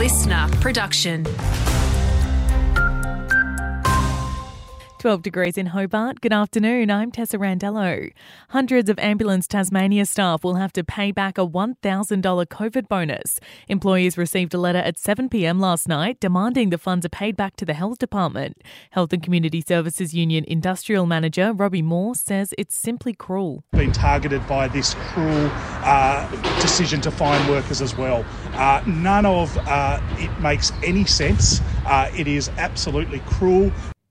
listener production. 12 degrees in Hobart. Good afternoon, I'm Tessa Randello. Hundreds of Ambulance Tasmania staff will have to pay back a $1,000 COVID bonus. Employees received a letter at 7 p.m. last night demanding the funds are paid back to the Health Department. Health and Community Services Union Industrial Manager Robbie Moore says it's simply cruel. Been targeted by this cruel decision to fine workers as well. None of it makes any sense. It is absolutely cruel.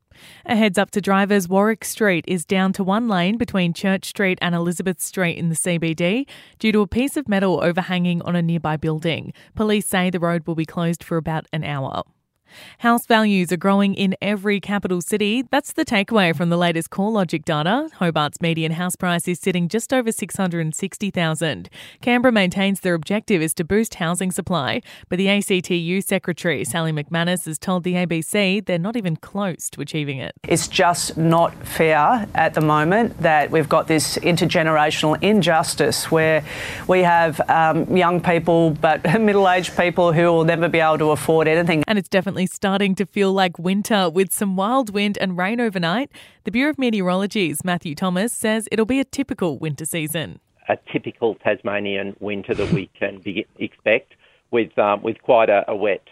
A heads up to drivers, Warwick Street is down to one lane between Church Street and Elizabeth Street in the CBD due to a piece of metal overhanging on a nearby building. Police say the road will be closed for about an hour. House values are growing in every capital city. That's the takeaway from the latest CoreLogic data. Hobart's median house price is sitting just over $660,000. Canberra maintains their objective is to boost housing supply, but the ACTU Secretary, Sally McManus, has told the ABC they're not even close to achieving it. It's just not fair at the moment that we've got this intergenerational injustice where we have young people but middle-aged people who will never be able to afford anything. And it's definitely starting to feel like winter with some wild wind and rain overnight. The Bureau of Meteorology's Matthew Thomas says it'll be a typical winter season. A typical Tasmanian winter that we can expect with quite a wet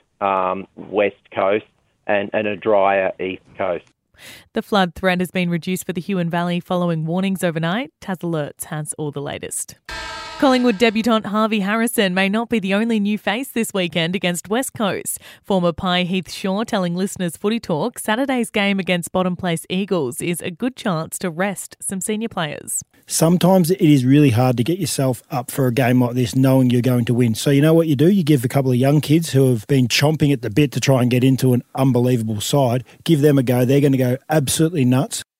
west coast and a drier east coast. The flood threat has been reduced for the Huon Valley following warnings overnight. Tas Alerts has all the latest. Collingwood debutant Harvey Harrison may not be the only new face this weekend against West Coast. Former Pie Heath Shaw telling listeners Footy Talk Saturday's game against bottom place Eagles is a good chance to rest some senior players. Sometimes it is really hard to get yourself up for a game like this knowing you're going to win. So you know what you do? You give a couple of young kids who have been chomping at the bit to try and get into an unbelievable side, give them a go. They're going to go absolutely nuts.